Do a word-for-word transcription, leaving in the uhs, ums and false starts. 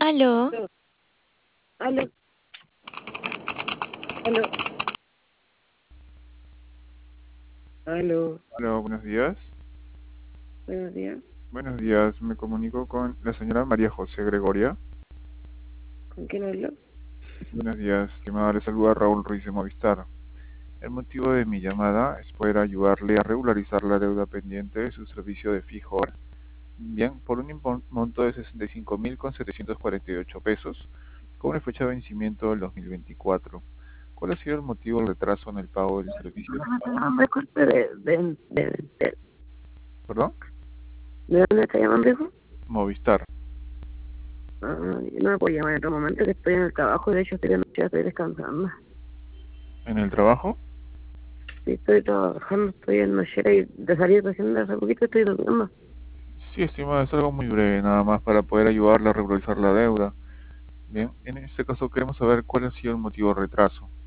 Aló, Aló, aló, aló, aló, Hola, buenos días. buenos días. Buenos días, me comunico con la señora María José Gregoria. ¿Con quién hablo? Buenos días, estimada, le saluda Raúl Ruiz de Movistar. El motivo de mi llamada es poder ayudarle a regularizar la deuda pendiente de su servicio de fijo ahora. Bien, por un impon- monto de sesenta y cinco mil con setecientos cuarenta y ocho pesos, con una fecha de vencimiento del dos mil veinticuatro. ¿Cuál ha sido el motivo del retraso en el pago del servicio? No, disculpe, ¿de, de, de, de, ¿Perdón? de dónde está llamando, hijo? Movistar. Ah, yo no me puedo llamar en otro momento, que estoy en el trabajo y de hecho estoy, de noche, estoy descansando. ¿En el trabajo? Sí, estoy trabajando, estoy en nochera y de salir recién de hace poquito estoy durmiendo. Sí, estimada, es algo muy breve, nada más para poder ayudarle a regularizar la deuda. Bien, en este caso queremos saber cuál ha sido el motivo del retraso.